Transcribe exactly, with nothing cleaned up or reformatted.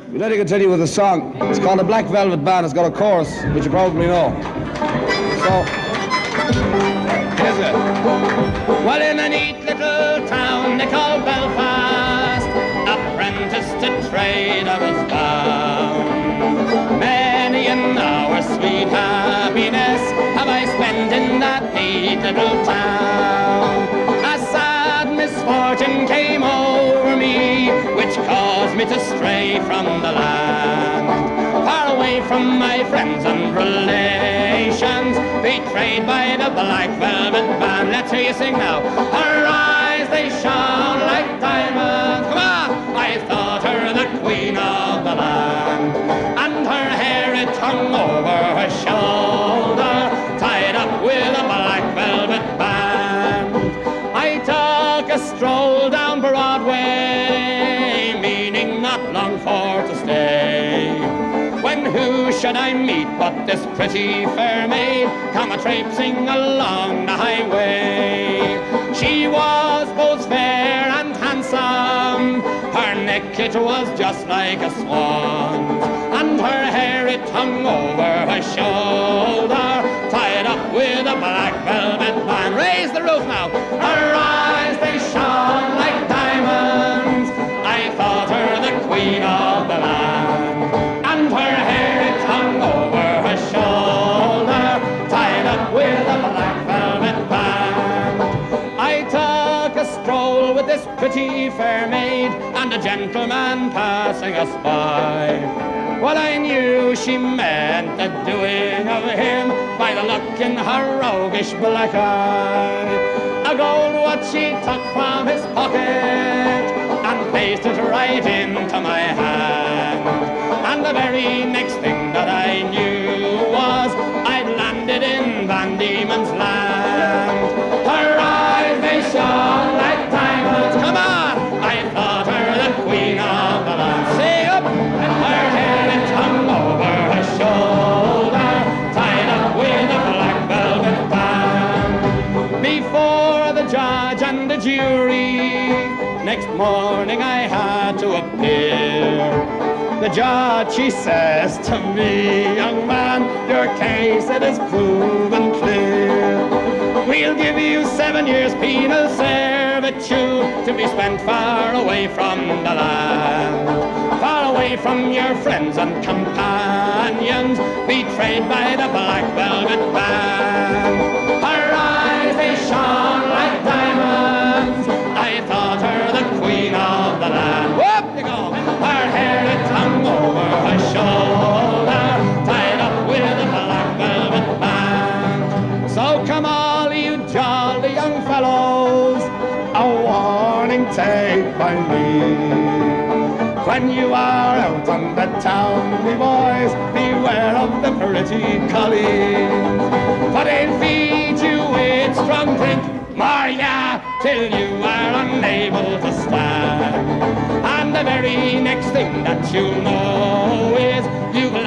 We'd like to continue with a song. It's called The Black Velvet Band. It's got a chorus, which you probably know. So, here's it. Well, in a neat little town they call Belfast, apprentice to trade I was bound. Many an hour sweet happiness have I spent in that neat little town. A sad misfortune came over me, which caused me to stray from the land. Far away from my friends and relations, betrayed by the Black Velvet Band. Let's hear you sing now. Her eyes, they shone like diamonds. Come on! I thought her the queen of the land. And her hair, it hung over her shoulder, tied up with a black velvet band. I took a stroll down Broadway, meaning not long for to stay, when who should I meet but this pretty fair maid come a-traipsing along the highway. She was both fair and handsome, her neck it was just like a swan's, and her hair it hung over her shoulder, tied up with a black velvet band. Raise the roof now. Her eyes, they shone like diamonds. I thought her the queen of the land. And her hair it hung over her shoulder, tied up with a black velvet band. I took a stroll with this pretty fair maid, and a gentleman passing us by. Well, I knew she meant the doing of him by the look in her roguish black eye. A gold watch she took from his pocket and placed it right into my hand. And the very next thing that I knew was I'd landed in Van Diemen's Land. Her eyes, they shone like diamonds. Come on! I thought her the queen of the land. Sing up! And her hair it hung over her shoulder, tied up with a black velvet band. Before the judge and the jury, next morning I had to appear. The judge, she says to me, young man, your case it is proven clear. We'll give you seven years penal servitude to be spent far away from the land, far away from your friends and companions, betrayed by the Black Velvet Band. Her eyes, they shone like diamonds. I thought her the queen of the land. Whoop you go! Her hair it hung over her shoulder, tied up with a black velvet band. So come all you jolly young fellows, a warning take by me. When you are out on the town, me boys, beware of the pretty collies, for they'll feed you with strong drink, Maria, till you are unable to stand. And the very next thing that you'll know is you've